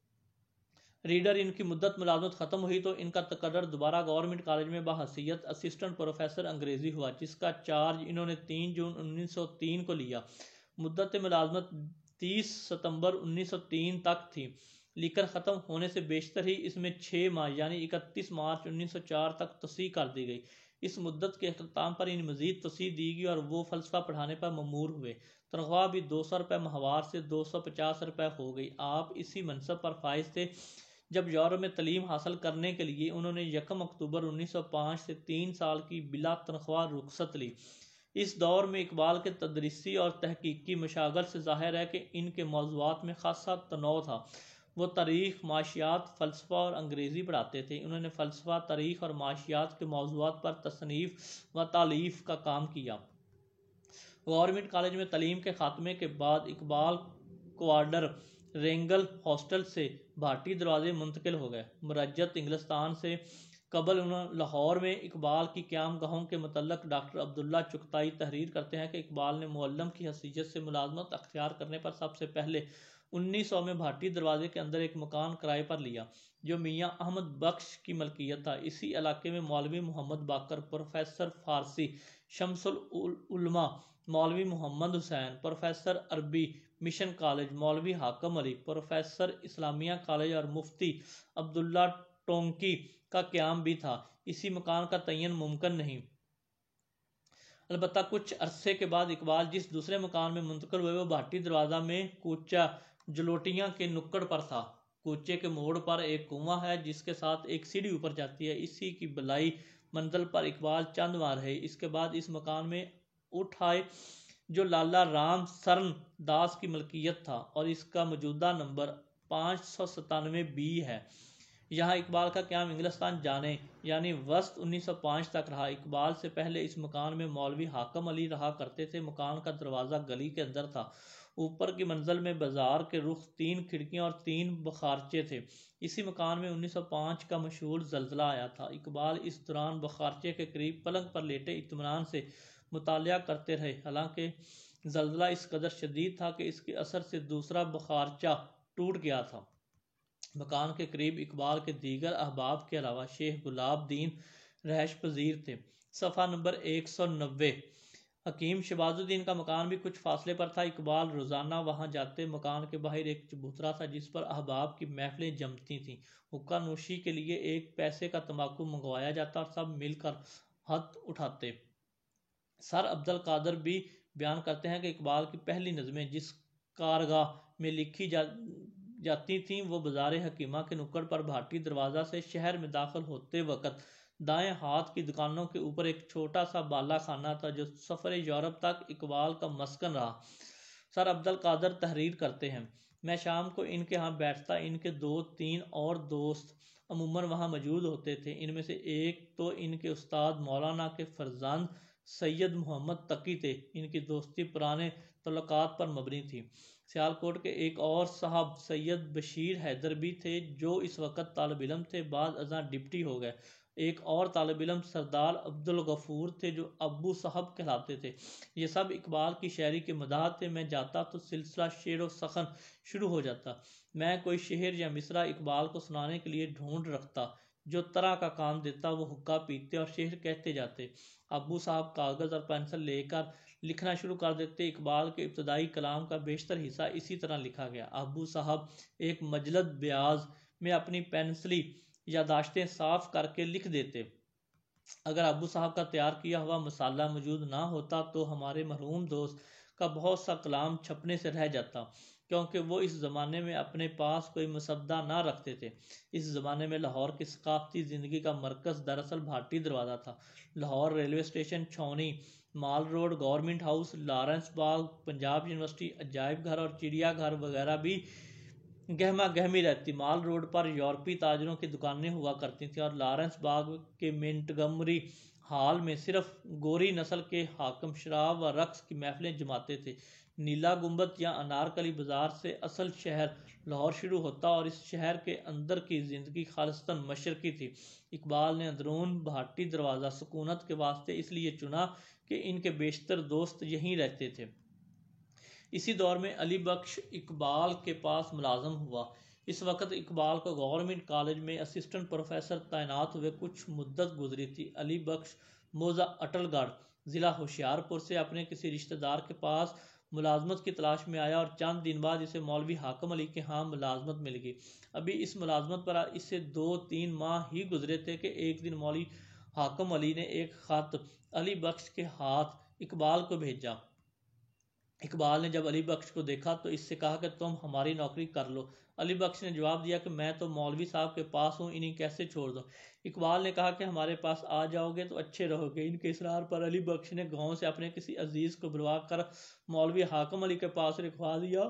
ریڈر ان کی مدت ملازمت ختم ہوئی تو ان کا تقرر دوبارہ گورنمنٹ کالج میں بحیثیت اسسٹنٹ پروفیسر انگریزی ہوا، جس کا چارج انہوں نے 3 جون 1903 کو لیا۔ مدت ملازمت 30 ستمبر 1903 تک تھی، لیکن ختم ہونے سے بیشتر ہی اس میں 6 ماہ یعنی 31 مارچ 1904 تک توسیع کر دی گئی۔ اس مدت کے اختتام پر انہیں مزید توسیع دی گئی اور وہ فلسفہ پڑھانے پر مأمور ہوئے۔ تنخواہ بھی 200 روپے ماہوار سے 250 روپے ہو گئی۔ آپ اسی منصب پر فائز تھے جب یورپ میں تعلیم حاصل کرنے کے لیے انہوں نے 1 اکتوبر 1905 سے 3 سال کی بلا تنخواہ رخصت لی۔ اس دور میں اقبال کے تدریسی اور تحقیقی مشاغل سے ظاہر ہے کہ ان کے موضوعات میں خاصا تنوع تھا۔ وہ تاریخ، معاشیات، فلسفہ اور انگریزی پڑھاتے تھے۔ انہوں نے فلسفہ، تاریخ اور معاشیات کے موضوعات پر تصنیف و تالیف کا کام کیا۔ گورنمنٹ کالج میں تعلیم کے خاتمے کے بعد اقبال کوارٹر رینگل ہاسٹل سے بھاٹی دروازے منتقل ہو گئے۔ مرجعت انگلستان سے قبل لاہور میں اقبال کی قیام گاہوں کے متعلق ڈاکٹر عبداللہ چغتائی تحریر کرتے ہیں کہ اقبال نے معلم کی حیثیت سے ملازمت اختیار کرنے پر سب سے پہلے 1900 میں بھاٹی دروازے کے اندر ایک مکان کرائے پر لیا جو میاں احمد بخش کی ملکیت تھا۔ اسی علاقے میں مولوی محمد باقر، پروفیسر فارسی شمس العلماء مولوی محمد حسین، پروفیسر عربی مشن کالج مولوی حاکم علی، پروفیسر اسلامیہ کالج اور مفتی عبداللہ ٹونکی کا قیام بھی تھا۔ اسی مکان کا تعین ممکن نہیں۔ البتہ کچھ عرصے کے بعد اقبال جس دوسرے مکان میں منتقل ہوئے وہ بھاٹی دروازہ میں کوچہ جلوٹیاں کے نکڑ پر تھا۔ کوچے کے موڑ پر ایک کنواں ہے جس کے ساتھ ایک سیڑھی اوپر جاتی ہے۔ اسی کی بلائی منزل پر اقبال چند ماہ رہے۔ اس کے بعد اس مکان میں اٹھ آئے جو لالا رام سرن داس کی ملکیت تھا اور اس کا موجودہ نمبر 597 بی ہے۔ یہاں اقبال کا قیام انگلستان جانے یعنی وسط 1905 تک رہا۔ اقبال سے پہلے اس مکان میں مولوی حاکم علی رہا کرتے تھے۔ مکان کا دروازہ گلی کے اندر تھا۔ اوپر کی منزل میں بازار کے رخ 3 کھڑکیاں اور 3 بخارچے تھے۔ اسی مکان میں 1905 کا مشہور زلزلہ آیا تھا۔ اقبال اس دوران بخارچے کے قریب پلنگ پر لیٹے اطمینان سے مطالعہ کرتے رہے، حالانکہ زلزلہ اس قدر شدید تھا کہ اس کے اثر سے دوسرا بخارچہ ٹوٹ گیا تھا۔ مکان کے قریب اقبال کے دیگر احباب کے علاوہ شیخ گلاب دین رہائش پذیر تھے۔ صفحہ نمبر 190۔ حکیم شہباز الدین کا مکان بھی کچھ فاصلے پر تھا۔ اقبال روزانہ وہاں جاتے۔ مکان کے باہر ایک چبوترا تھا جس پر احباب کی محفلیں جمتی تھیں۔ حقہ نوشی کے لیے 1 پیسے کا تمباکو منگوایا جاتا اور سب مل کر ہاتھ اٹھاتے۔ سر عبدالقادر بھی بیان کرتے ہیں کہ اقبال کی پہلی نظمیں جس کارگاہ میں لکھی جاتی تھیں وہ بازار حکیمہ کے نکڑ پر بھاٹی دروازہ سے شہر میں داخل ہوتے وقت دائیں ہاتھ کی دکانوں کے اوپر ایک چھوٹا سا بالا خانہ تھا جو سفر یورپ تک اقبال کا مسکن رہا۔ سر عبد القادر تحریر کرتے ہیں، میں شام کو ان کے ہاں بیٹھتا، ان کے 2-3 اور دوست عموماً وہاں موجود ہوتے تھے، ان میں سے ایک تو ان کے استاد مولانا کے فرزند سید محمد تقی تھے، ان کی دوستی پرانے تعلقات پر مبنی تھی۔ سیالکوٹ کے ایک اور صاحب سید بشیر حیدر بھی تھے جو اس وقت طالب علم تھے، بعد ازاں ڈپٹی ہو گئے۔ ایک اور طالب علم سردار عبدالغفور تھے جو ابو صاحب کہلاتے تھے۔ یہ سب اقبال کی شاعری کے مداح تھے۔ میں جاتا تو سلسلہ شعر و سخن شروع ہو جاتا، میں کوئی شعر یا مصرع اقبال کو سنانے کے لیے ڈھونڈ رکھتا، جو طرح کا کام دیتا وہ حقہ پیتے اور شعر کہتے جاتے۔ ابو صاحب کاغذ اور پینسل لے کر لکھنا شروع کر دیتے۔ اقبال کے ابتدائی کلام کا بیشتر حصہ اسی طرح لکھا گیا۔ ابو صاحب ایک مجلد بیاض میں اپنی پینسلی یادداشتیں صاف کر کے لکھ دیتے۔ اگر ابو صاحب کا تیار کیا ہوا مسالہ موجود نہ ہوتا تو ہمارے مرحوم دوست کا بہت سا کلام چھپنے سے رہ جاتا، کیونکہ وہ اس زمانے میں اپنے پاس کوئی مسودہ نہ رکھتے تھے۔ اس زمانے میں لاہور کی ثقافتی زندگی کا مرکز دراصل بھاٹی دروازہ تھا۔ لاہور ریلوے اسٹیشن، چھاؤنی، mall road, government house, Lawrence باغ، پنجاب یونیورسٹی، عجائب گھر اور چڑیا گھر وغیرہ بھی گہما گہمی رہتی۔ مال روڈ پر یورپی تاجروں کی دکانیں ہوا کرتی تھیں اور لارنس باغ کے منٹگمری ہال میں صرف گوری نسل کے حاکم شراب و رقص کی محفلیں جماتے تھے۔ نیلا گنبد یا انارکلی بازار سے اصل شہر لاہور شروع ہوتا اور اس شہر کے اندر کی زندگی خالصتاً مشرقی تھی۔ اقبال نے اندرون بھاٹی دروازہ سکونت کے واسطے اس لیے چنا کہ ان کے بیشتر دوست یہیں رہتے تھے۔ اسی دور میں علی بخش اقبال کے پاس ملازم ہوا۔ اس وقت اقبال کو گورنمنٹ کالج میں اسسٹنٹ پروفیسر تعینات ہوئے کچھ مدت گزری تھی۔ علی بخش موضع اٹل گڑھ، ضلع ہوشیارپور سے اپنے کسی رشتہ دار کے پاس ملازمت کی تلاش میں آیا اور چند دن بعد اسے مولوی حاکم علی کے ہاں ملازمت مل گئی۔ ابھی اس ملازمت پر اسے 2-3 ماہ ہی گزرے تھے کہ ایک دن مولوی حاکم علی نے ایک خط علی بخش کے ہاتھ اقبال کو بھیجا۔ اقبال نے جب علی بخش کو دیکھا تو اس سے کہا کہ تم ہماری نوکری کر لو۔ علی بخش نے جواب دیا کہ میں تو مولوی صاحب کے پاس ہوں، انہیں کیسے چھوڑ دوں۔ اقبال نے کہا کہ ہمارے پاس آ جاؤ گے تو اچھے رہو گے۔ ان کے اصرار پر علی بخش نے گاؤں سے اپنے کسی عزیز کو بلوا کر مولوی حاکم علی کے پاس رکھوا دیا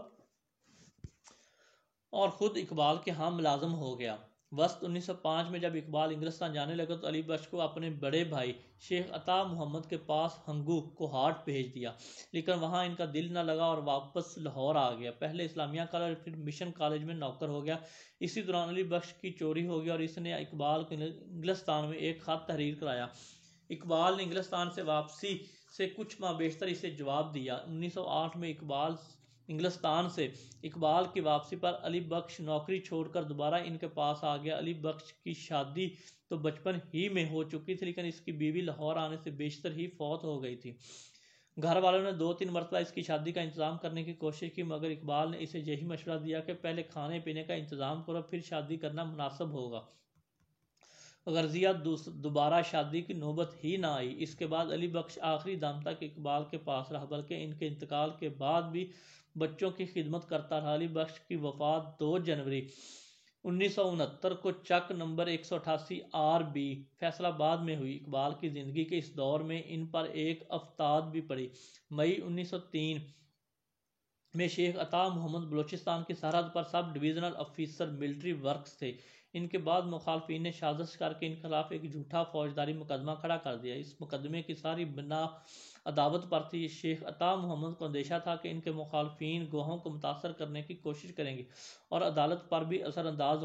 اور خود اقبال کے ہاں ملازم ہو گیا۔ وسط 1905 میں جب اقبال انگلستان جانے لگا تو علی بخش کو اپنے بڑے بھائی شیخ عطا محمد کے پاس ہنگو کوہاٹ بھیج دیا، لیکن وہاں ان کا دل نہ لگا اور واپس لاہور آ گیا۔ پہلے اسلامیہ کالج پھر مشن کالج میں نوکر ہو گیا۔ اسی دوران علی بخش کی چوری ہو گئی اور اس نے اقبال کو انگلستان میں ایک خط تحریر کرایا۔ اقبال نے انگلستان سے واپسی سے کچھ ماہ بیشتر اسے جواب دیا۔ 1908 میں انگلستان سے اقبال کی واپسی پر علی بخش نوکری چھوڑ کر دوبارہ ان کے پاس آ گیا۔ علی بخش کی شادی تو بچپن ہی میں ہو چکی تھی، لیکن اس کی بیوی لاہور آنے سے بیشتر ہی فوت ہو گئی تھی۔ گھر والوں نے 2-3 مرتبہ اس کی شادی کا انتظام کرنے کی کوشش کی، مگر اقبال نے اسے یہی مشورہ دیا کہ پہلے کھانے پینے کا انتظام کرو، پھر شادی کرنا مناسب ہوگا۔ غرضیہ دوبارہ شادی کی نوبت ہی نہ آئی۔ اس کے بعد علی بخش آخری دم تک اقبال کے پاس رہا، بلکہ ان کے انتقال کے بعد بھی بچوں کی خدمت کرتا رہا۔ علی بخش کی وفات 2 جنوری 1969 کو چک نمبر 188 RB فیصل آباد میں ہوئی۔ اقبال کی زندگی کے اس دور میں ان پر ایک افتاد بھی پڑی۔ مئی 1903 میں شیخ عطا محمد بلوچستان کی سرحد پر sub divisional officer military works تھے۔ ان کے بعد مخالفین نے سازش کر کے ان کے خلاف ایک جھوٹا فوجداری مقدمہ کھڑا کر دیا۔ اس مقدمے کی ساری بنا عداوت پر تھی۔ شیخ عطا محمد کو اندیشہ تھا کہ ان کے مخالفین گواہوں کو متاثر کرنے کی کوشش کریں گے اور عدالت پر بھی اثر انداز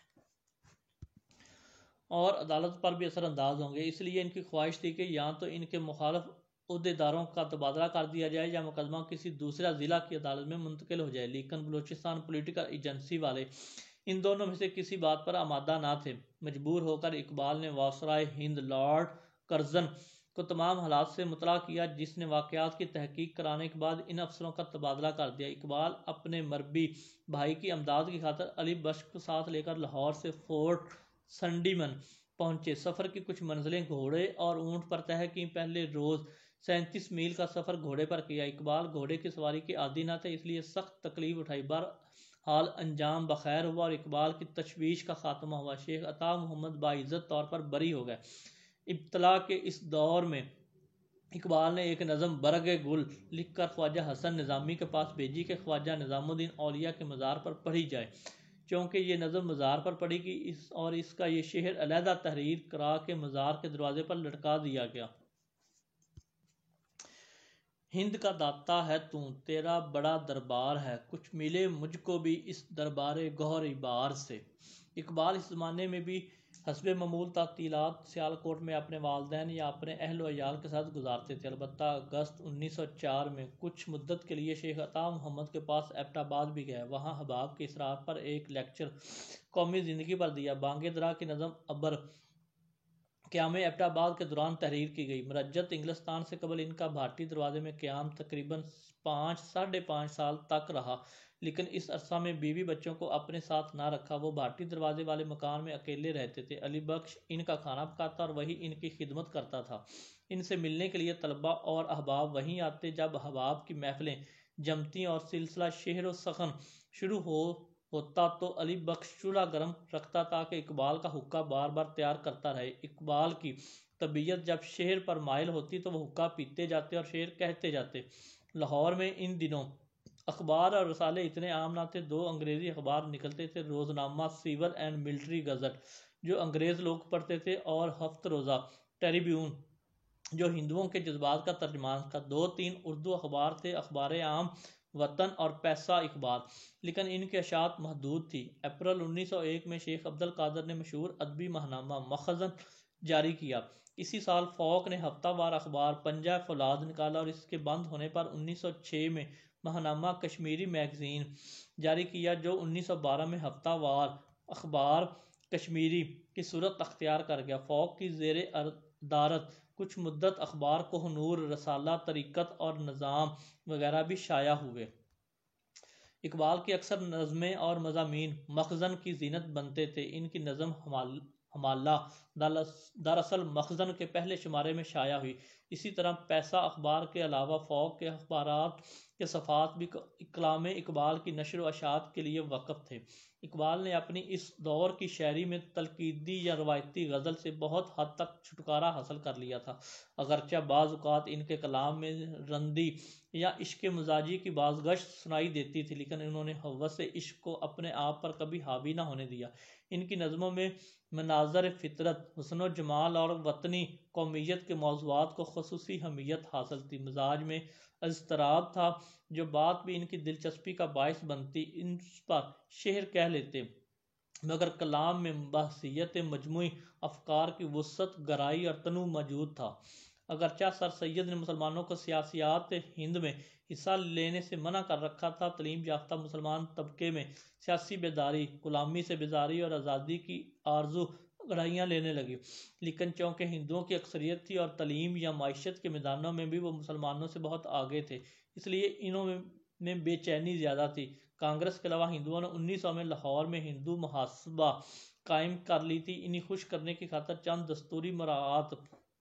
ہوں گے، اس لیے ان کی خواہش تھی کہ یا تو ان کے مخالف عہدیداروں کا تبادلہ کر دیا جائے یا مقدمہ کسی دوسرے ضلع کی عدالت میں منتقل ہو جائے، لیکن بلوچستان پولیٹیکل ایجنسی والے ان دونوں میں سے کسی بات پر آمادہ نہ تھے۔ مجبور ہو کر اقبال نے وائسرائے ہند لارڈ کرزن کو تمام حالات سے مطلع کیا، جس نے واقعات کی تحقیق کرانے کے بعد ان افسروں کا تبادلہ کر دیا۔ اقبال اپنے مربی بھائی کی امداد کی خاطر علی بخش کو ساتھ لے کر لاہور سے فورٹ سنڈیمن پہنچے۔ سفر کی کچھ منزلیں گھوڑے اور اونٹ پر طے کی۔ پہلے روز 37 میل کا سفر گھوڑے پر کیا۔ اقبال گھوڑے کی سواری کے عادی نہ تھے، اس لیے سخت تکلیف اٹھائی۔ بہرحال انجام بخیر ہوا اور اقبال کی تشویش کا خاتمہ ہوا۔ شیخ عطا محمد باعزت طور پر بری ہو گئے۔ ابتلا کے اس دور میں اقبال نے ایک نظم برگ گل لکھ کر خواجہ حسن نظامی کے پاس بھیجی کہ خواجہ نظام الدین اولیاء کے مزار پر پڑھی جائے، چونکہ یہ نظم مزار پر پڑھی گئی اور اس کا یہ شعر علیحدہ تحریر کرا کے مزار کے دروازے پر لٹکا دیا گیا۔ ہند کا داتا ہے تو تیرا بڑا دربار ہے، کچھ ملے مجھ کو بھی اس دربار گوہر بار سے۔ اقبال اس زمانے میں بھی حسب معمول تعطیلات سیالکوٹ میں اپنے والدین یا اپنے اہل و عیال کے ساتھ گزارتے تھے۔ البتہ اگست 1904 میں کچھ مدت کے لیے شیخ عطا محمد کے پاس ایبٹ آباد بھی گئے۔ وہاں حباب کے اصرار پر ایک لیکچر قومی زندگی پر دیا۔ بانگ درا کی نظم ابر قیام ایبٹ آباد کے دوران تحریر کی گئی۔ مرجت انگلستان سے قبل ان کا بھاٹی دروازے میں قیام تقریباً 5.5 سال تک رہا، لیکن اس عرصہ میں بیوی بچوں کو اپنے ساتھ نہ رکھا۔ وہ بھاٹی دروازے والے مکان میں اکیلے رہتے تھے۔ علی بخش ان کا کھانا پکاتا اور وہی ان کی خدمت کرتا تھا۔ ان سے ملنے کے لیے طلباء اور احباب وہیں آتے جب احباب کی محفلیں جمتیں اور سلسلہ شعر و سخن شروع ہوتا تو علی بخش چولہا گرم رکھتا تاکہ اقبال کا حقہ بار بار تیار کرتا رہے۔ اقبال کی طبیعت جب شعر پر مائل ہوتی تو وہ حقہ پیتے جاتے اور شعر کہتے جاتے۔ لاہور میں ان دنوں اخبار اور رسالے اتنے عام نہ تھے۔ 2 انگریزی اخبار نکلتے تھے، روزنامہ سول اینڈ ملٹری گزٹ جو انگریز لوگ پڑھتے تھے اور ہفت روزہ ٹریبیون جو ہندوؤں کے جذبات کا ترجمان تھا۔ 2-3 اردو اخبار تھے، اخبار عام، وطن اور پیسہ اخبار، لیکن ان کی اشاعت محدود تھی۔ اپریل 1901 میں شیخ عبد القادر نے مشہور ادبی ماہنامہ مخزن جاری کیا۔ اسی سال فوک نے ہفتہ وار اخبار پنجہ فولاد نکالا اور اس کے بند ہونے پر 1906 میں ماہنامہ کشمیری میگزین جاری کیا جو 1912 میں ہفتہ وار اخبار کشمیری کی صورت اختیار کر گیا۔ فوک کی زیر ادارت کچھ مدت اخبار کوہ نور، رسالہ طریقت اور نظام وغیرہ بھی شائع ہوئے۔ اقبال کی اکثر نظمیں اور مضامین مخزن کی زینت بنتے تھے۔ ان کی نظم حمالہ دراصل مخزن کے پہلے شمارے میں شائع ہوئی۔ اسی طرح پیسہ اخبار کے علاوہ فوک کے اخبارات کے صفحات بھی کلام اقبال کی نشر و اشاعت کے لیے وقف تھے۔ اقبال نے اپنی اس دور کی شاعری میں تنقیدی یا روایتی غزل سے بہت حد تک چھٹکارا حاصل کر لیا تھا، اگرچہ بعض اوقات ان کے کلام میں رندی یا عشق مزاجی کی بازگشت سنائی دیتی تھی، لیکن انہوں نے ہوس عشق کو اپنے آپ پر کبھی حاوی نہ ہونے دیا۔ ان کی نظموں میں مناظر فطرت، حسن و جمال اور وطنی قومیت کے موضوعات کو خصوصی اہمیت حاصل تھی۔ مزاج میں اضطراب تھا جو بات بھی ان کی دلچسپی کا باعث بنتی۔ ان پر شعر کہہ لیتے مگر کلام میں بحثیت مجموعی افکار کی وسعت، گہرائی اور تنوع موجود تھا۔ اگرچہ سر سید نے مسلمانوں کو سیاسیات ہند میں حصہ لینے سے منع کر رکھا تھا، تعلیم یافتہ مسلمان طبقے میں سیاسی بیداری، غلامی سے بیزاری اور آزادی کی آرزو گہرائیاں لینے لگی، لیکن چونکہ ہندوؤں کی اکثریت تھی اور تعلیم یا معیشت کے میدانوں میں بھی وہ مسلمانوں سے بہت آگے تھے، اس لیے انہوں میں بے چینی زیادہ تھی۔ کانگریس کے علاوہ ہندوؤں نے 1900 میں لاہور میں ہندو محاسبہ قائم کر لی تھی۔ انہیں خوش کرنے کی خاطر چند دستوری مراعات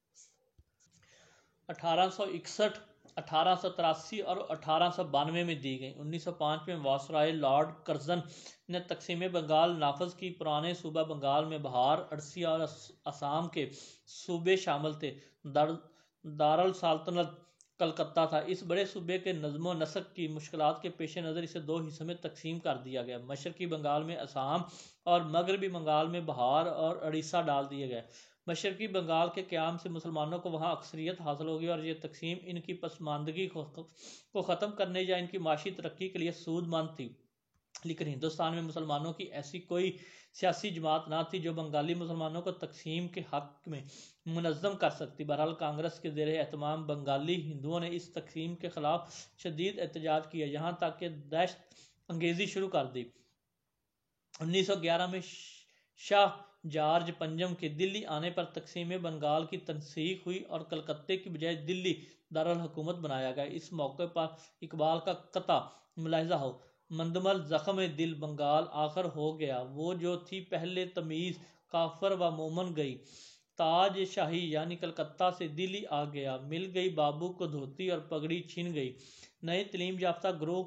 1861، 1883 اور 1892 میں دی گئیں۔ 1905 میں وائسرائے لارڈ کرزن نے تقسیم بنگال نافذ کی۔ پرانے صوبہ بنگال میں بہار، اڑیسہ اور آسام کے صوبے شامل تھے۔ دارالسلطنت کلکتہ تھا۔ اس بڑے صوبے کے نظم و نسق کی مشکلات کے پیش نظر اسے 2 حصوں میں تقسیم کر دیا گیا۔ مشرقی بنگال میں آسام اور مغربی بنگال میں بہار اور اڑیسہ ڈال دیے گئے۔ مشرقی بنگال کے قیام سے مسلمانوں کو وہاں اکثریت حاصل ہوگی اور یہ تقسیم ان کی پسماندگی کو ختم کرنے یا ان کی معاشی ترقی کے لیے سود مند تھی، لیکن ہندوستان میں مسلمانوں کی ایسی کوئی سیاسی جماعت نہ تھی جو بنگالی مسلمانوں کو تقسیم کے حق میں منظم کر سکتی۔ بہرحال کانگریس کے زیر اہتمام بنگالی ہندوؤں نے اس تقسیم کے خلاف شدید احتجاج کیا، یہاں تک کہ دہشت انگیزی شروع کر دی۔ 1911 میں شاہ جارج پنجم کے دلی آنے پر تقسیم بنگال کی تنسیخ ہوئی اور کلکتہ کی بجائے دلی دارالحکومت بنایا گیا۔ اس موقع پر اقبال کا قطعہ ملاحظہ ہو: مندمل زخم دل بنگال آخر ہو گیا، وہ جو تھی پہلے تمیز کافر و مومن گئی، تاج شاہی یعنی کلکتہ سے دلی آ گیا، مل گئی بابو کو دھوتی اور پگڑی چھن گئی۔ نئے تعلیم یافتہ گروہ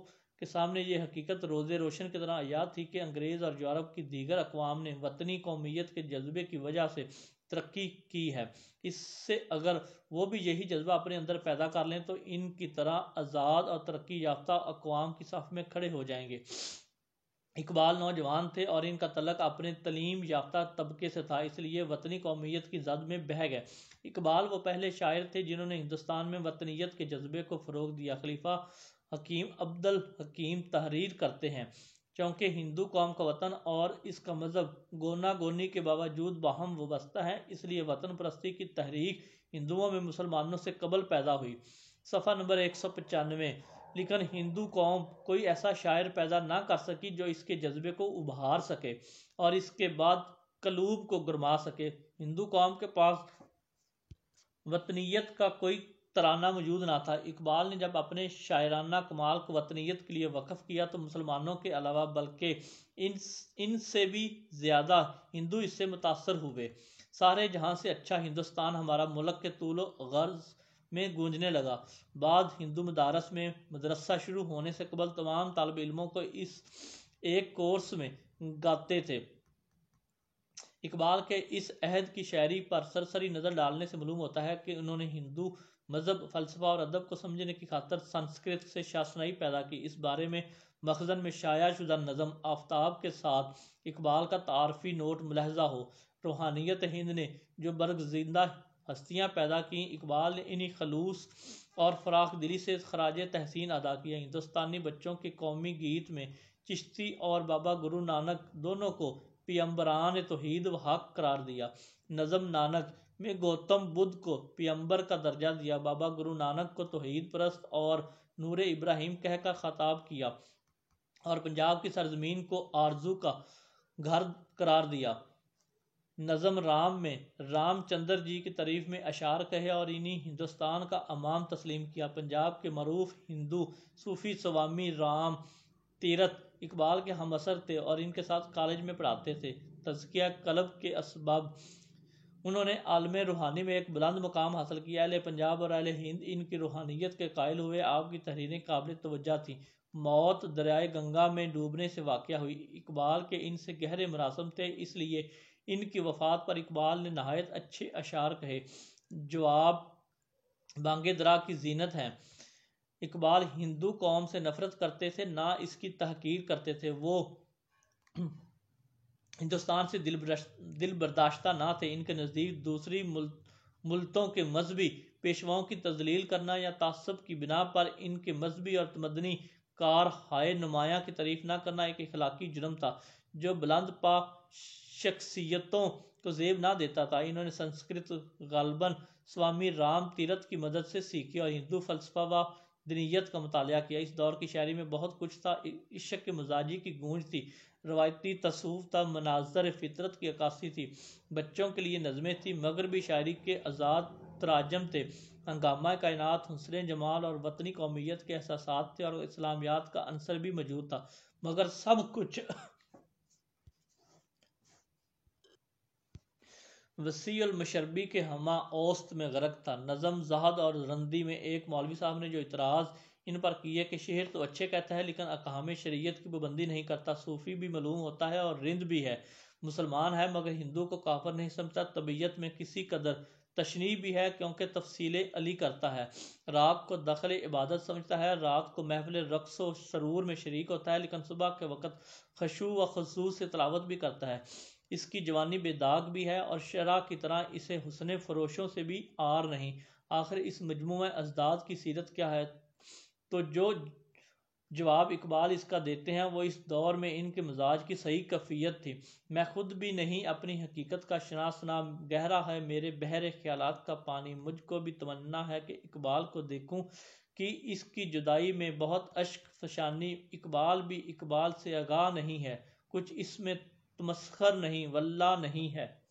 کے سامنے یہ حقیقت روز روشن کی طرح عیاں تھی کہ انگریز اور یورپ کی دیگر اقوام نے وطنی قومیت کے جذبے کی وجہ سے ترقی کی ہے۔ اس سے اگر وہ بھی یہی جذبہ اپنے اندر پیدا کر لیں تو ان کی طرح آزاد اور ترقی یافتہ اقوام کی صف میں کھڑے ہو جائیں گے۔ اقبال نوجوان تھے اور ان کا تعلق اپنے تعلیم یافتہ طبقے سے تھا، اس لیے وطنی قومیت کی زد میں بہہ گئے۔ اقبال وہ پہلے شاعر تھے جنہوں نے ہندوستان میں وطنیت کے جذبے کو فروغ دیا۔ خلیفہ حکیم عبد الحکیم تحریر کرتے ہیں، چونکہ ہندو قوم کا وطن اور اس کا مذہب گونا گونی کے باوجود باہم وابستہ ہے، اس لیے وطن پرستی کی تحریک ہندوؤں میں مسلمانوں سے قبل پیدا ہوئی۔ صفحہ نمبر 195۔ لیکن ہندو قوم کوئی ایسا شاعر پیدا نہ کر سکی جو اس کے جذبے کو ابھار سکے اور اس کے بعد قلوب کو گرما سکے۔ ہندو قوم کے پاس وطنیت کا کوئی ترانہ موجود نہ تھا۔ اقبال نے جب اپنے شاعرانہ کمال کو وطنیت کے لیے وقف کیا تو مسلمانوں کے علاوہ بلکہ ان سے بھی زیادہ ہندو اس سے متاثر ہوئے۔ سارے جہاں سے اچھا ہندوستان ہمارا ملک کے طول و عرض میں گونجنے لگا۔ بعد ہندو مدارس میں مدرسہ شروع ہونے سے قبل تمام طالب علموں کو اس ایک کورس میں گاتے تھے۔ اقبال کے اس عہد کی شاعری پر سرسری نظر ڈالنے سے معلوم ہوتا ہے کہ انہوں نے ہندو مذہب، فلسفہ اور ادب کو سمجھنے کی خاطر سنسکرت سے شناسائی پیدا کی۔ اس بارے میں مخزن میں شائع شدہ نظم آفتاب کے ساتھ اقبال کا تعارفی نوٹ ملاحظہ ہو۔ روحانیت ہند نے جو برگزیدہ ہستیاں پیدا کیں، اقبال نے انہی خلوص اور فراخ دلی سے خراج تحسین ادا کیا۔ ہندوستانی بچوں کے قومی گیت میں چشتی اور بابا گرو نانک دونوں کو پیمبران توحید و حق قرار دیا۔ نظم نانک میں گوتم بدھ کو پیمبر کا درجہ دیا، بابا گرو نانک کو توحید پرست اور نور ابراہیم کہہ کر خطاب کیا اور پنجاب کی سرزمین کو آرزو کا گھر قرار دیا۔ نظم رام میں رام چندر جی کی تعریف میں اشعار کہے اور انہیں ہندوستان کا امام تسلیم کیا۔ پنجاب کے معروف ہندو صوفی سوامی رام تیرتھ اقبال کے ہم عصر تھے اور ان کے ساتھ کالج میں پڑھاتے تھے۔ تزکیہ قلب کے اسباب انہوں نے عالم روحانی میں ایک بلند مقام حاصل کیا۔ اہل پنجاب اور اہل ہند ان کی روحانیت کے قائل ہوئے۔ آپ کی تحریریں قابل توجہ تھیں۔ موت دریائے گنگا میں ڈوبنے سے واقع ہوئی۔ اقبال کے ان سے گہرے مراسم تھے، اس لیے ان کی وفات پر اقبال نے نہایت اچھے اشعار کہے۔ جواب بانگ درا کی زینت ہے۔ اقبال ہندو قوم سے نفرت کرتے تھے، نہ اس کی تحقیر کرتے تھے۔ وہ ہندوستان سے دل برداشتہ نہ تھے۔ ان کے نزدیک دوسری ملتوں کے مذہبی پیشواؤں کی تذلیل کرنا یا تعصب کی بنا پر ان کے مذہبی اور تمدنی کارہائے نمایاں کی تعریف نہ کرنا ایک اخلاقی جرم تھا جو بلند پا شخصیتوں کو زیب نہ دیتا تھا۔ انہوں نے سنسکرت غالباً سوامی رام تیرتھ کی مدد سے سیکھی اور ہندو فلسفہ و دینیت کا مطالعہ کیا۔ اس دور کی شاعری میں بہت کچھ تھا۔ عشق مزاجی کی گونج تھی، روایتی تصوف تھا، مناظر فطرت کی عکاسی تھی، بچوں کے لیے نظمیں تھیں، مغربی شاعری کے آزاد تراجم تھے، ہنگامہ کائنات، حسن جمال اور وطنی قومیت کے احساسات تھے اور اسلامیات کا عنصر بھی موجود تھا، مگر سب کچھ وسیع المشربی کے ہمہ اوسط میں غرق تھا۔ نظم زہد اور رندی میں ایک مولوی صاحب نے جو اعتراض ان پر کیے کہ شعر تو اچھے کہتا ہے لیکن احکام شریعت کی پابندی نہیں کرتا، صوفی بھی معلوم ہوتا ہے اور رند بھی ہے، مسلمان ہے مگر ہندو کو کافر نہیں سمجھتا، طبیعت میں کسی قدر تشنیع بھی ہے کیونکہ تفصیل علی کرتا ہے، رات کو دخل عبادت سمجھتا ہے، رات کو محفل رقص و سرور میں شریک ہوتا ہے لیکن صبح کے وقت خشوع و خضوع سے تلاوت بھی کرتا ہے، اس کی جوانی بے داغ بھی ہے اور شرح کی طرح اسے حسن فروشوں سے بھی عار نہیں۔ آخر اس مجموعہ ازداد کی سیرت کیا ہے؟ تو جو جواب اقبال اس کا دیتے ہیں وہ اس دور میں ان کے مزاج کی صحیح کیفیت تھی۔ میں خود بھی نہیں اپنی حقیقت کا شناس، نہ گہرا ہے میرے بحر خیالات کا پانی، مجھ کو بھی تمنا ہے کہ اقبال کو دیکھوں کہ اس کی جدائی میں بہت اشک فشانی، اقبال بھی اقبال سے آگاہ نہیں ہے، کچھ اس میں تمسخر نہیں واللہ نہیں ہے۔